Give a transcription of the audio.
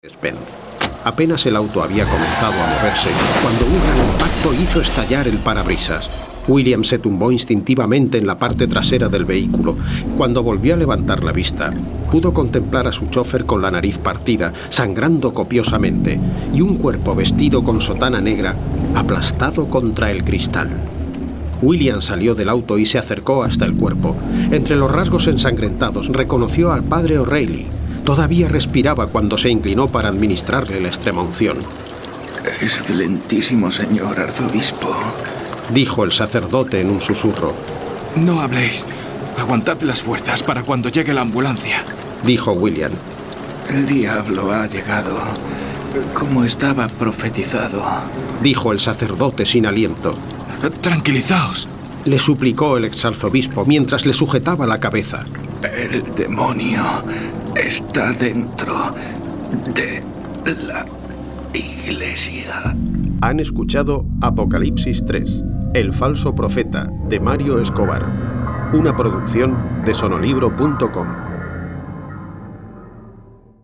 Mercedes-Benz. Apenas el auto había comenzado a moverse cuando un gran impacto hizo estallar el parabrisas. William se tumbó instintivamente en la parte trasera del vehículo. Cuando volvió a levantar la vista, pudo contemplar a su chofer con la nariz partida, sangrando copiosamente, y un cuerpo vestido con sotana negra aplastado contra el cristal. William salió del auto y se acercó hasta el cuerpo. Entre los rasgos ensangrentados reconoció al padre O'Reilly. Todavía respiraba cuando se inclinó para administrarle la extremaunción. Excelentísimo señor arzobispo, dijo el sacerdote en un susurro. No habléis. Aguantad las fuerzas para cuando llegue la ambulancia, dijo William. El diablo ha llegado, como estaba profetizado, dijo el sacerdote sin aliento. Tranquilizaos, le suplicó el exarzobispo mientras le sujetaba la cabeza. El demonio está dentro de la iglesia. Han escuchado Apocalipsis 3, El falso profeta, de Mario Escobar, una producción de sonolibro.com.